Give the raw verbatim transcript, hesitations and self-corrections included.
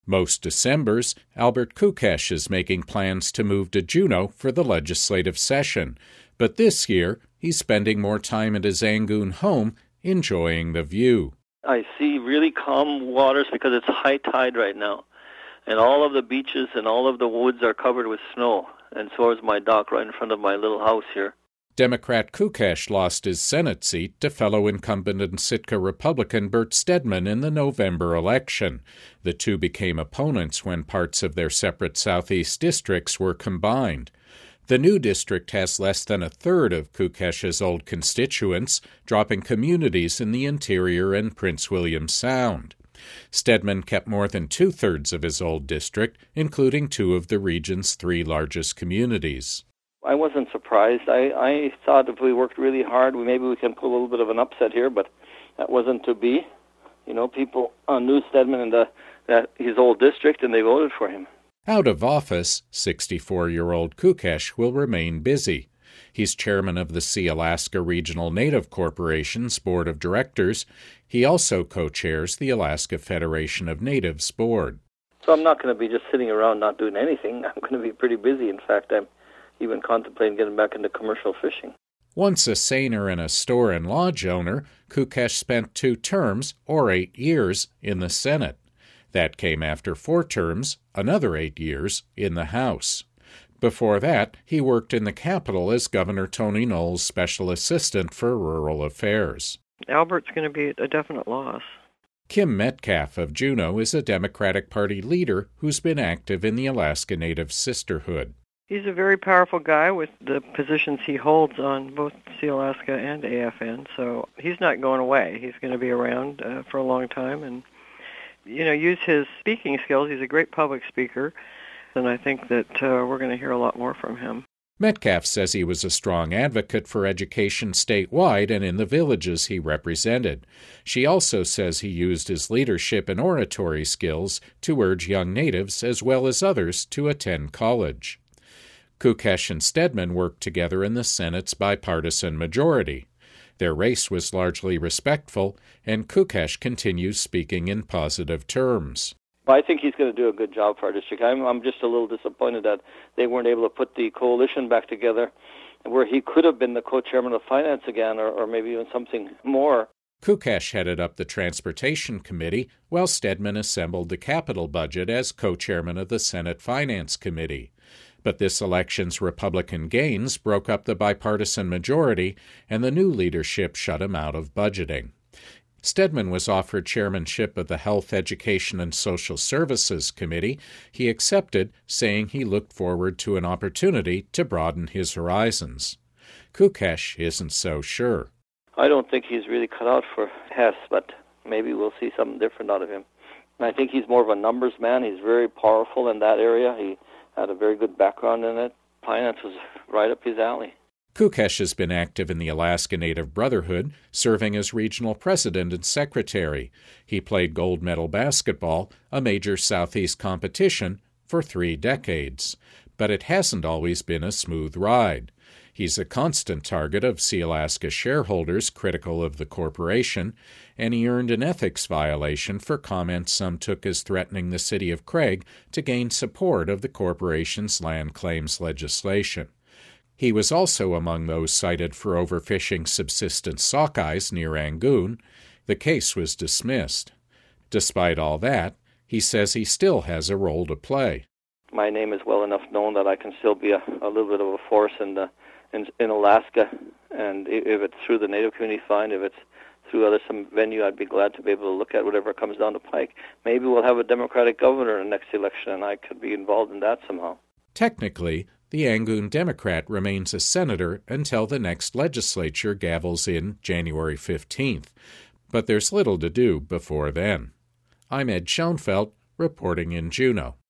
Most Decembers, Albert Kukesh is making plans to move to Juneau for the legislative session. But this year, he's spending more time at his Angoon home, enjoying the view. I see really calm waters because it's high tide right now. And all of the beaches and all of the woods are covered with snow. And so is my dock right in front of my little house here. Democrat Kukesh lost his Senate seat to fellow incumbent and Sitka Republican Bert Stedman in the November election. The two became opponents when parts of their separate southeast districts were combined. The new district has less than a third of Kukesh's old constituents, dropping communities in the interior and Prince William Sound. Stedman kept more than two-thirds of his old district, including two of the region's three largest communities. I wasn't surprised. I, I thought if we worked really hard, we maybe we can pull a little bit of an upset here, but that wasn't to be. You know, people uh, knew Stedman in the, that his old district, and they voted for him. Out of office, sixty-four-year-old Kukesh will remain busy. He's chairman of the Sealaska Regional Native Corporation's Board of Directors. He also co-chairs the Alaska Federation of Natives Board. So I'm not going to be just sitting around not doing anything. I'm going to be pretty busy. In fact, I'm even contemplating getting back into commercial fishing. Once a seiner and a store and lodge owner, Kukesh spent two terms, or eight years, in the Senate. That came after four terms, another eight years, in the House. Before that, he worked in the Capitol as Governor Tony Knowles' special assistant for rural affairs. Albert's going to be a definite loss. Kim Metcalf of Juneau is a Democratic Party leader who's been active in the Alaska Native Sisterhood. He's a very powerful guy with the positions he holds on both Sealaska and A F N, so he's not going away. He's going to be around uh, for a long time and, you know, use his speaking skills. He's a great public speaker, and I think that uh, we're going to hear a lot more from him. Metcalf says he was a strong advocate for education statewide and in the villages he represented. She also says he used his leadership and oratory skills to urge young natives as well as others to attend college. Kukesh and Stedman worked together in the Senate's bipartisan majority. Their race was largely respectful, and Kukesh continues speaking in positive terms. I think he's going to do a good job for our district. I'm, I'm just a little disappointed that they weren't able to put the coalition back together where he could have been the co-chairman of finance again, or, or maybe even something more. Kukesh headed up the Transportation Committee, while Stedman assembled the capital budget as co-chairman of the Senate Finance Committee. But this election's Republican gains broke up the bipartisan majority, and the new leadership shut him out of budgeting. Stedman was offered chairmanship of the Health, Education, and Social Services Committee. He accepted, saying he looked forward to an opportunity to broaden his horizons. Kukesh isn't so sure. I don't think he's really cut out for Hess, but maybe we'll see something different out of him. And I think he's more of a numbers man. He's very powerful in that area. He had a very good background in it. Finance was right up his alley. Kukesh has been active in the Alaska Native Brotherhood, serving as regional president and secretary. He played gold medal basketball, a major Southeast competition, for three decades. But it hasn't always been a smooth ride. He's a constant target of Sealaska shareholders critical of the corporation, and he earned an ethics violation for comments some took as threatening the city of Craig to gain support of the corporation's land claims legislation. He was also among those cited for overfishing subsistence sockeyes near Angoon. The case was dismissed. Despite all that, he says he still has a role to play. My name is well enough known that I can still be a, a little bit of a force in the in, in Alaska, and if it's through the Native community, fine. If it's through other some venue, I'd be glad to be able to look at whatever comes down the pike. Maybe we'll have a Democratic governor in the next election, and I could be involved in that somehow. Technically, the Angoon Democrat remains a senator until the next legislature gavels in January fifteenth, but there's little to do before then. I'm Ed Schoenfeld, reporting in Juneau.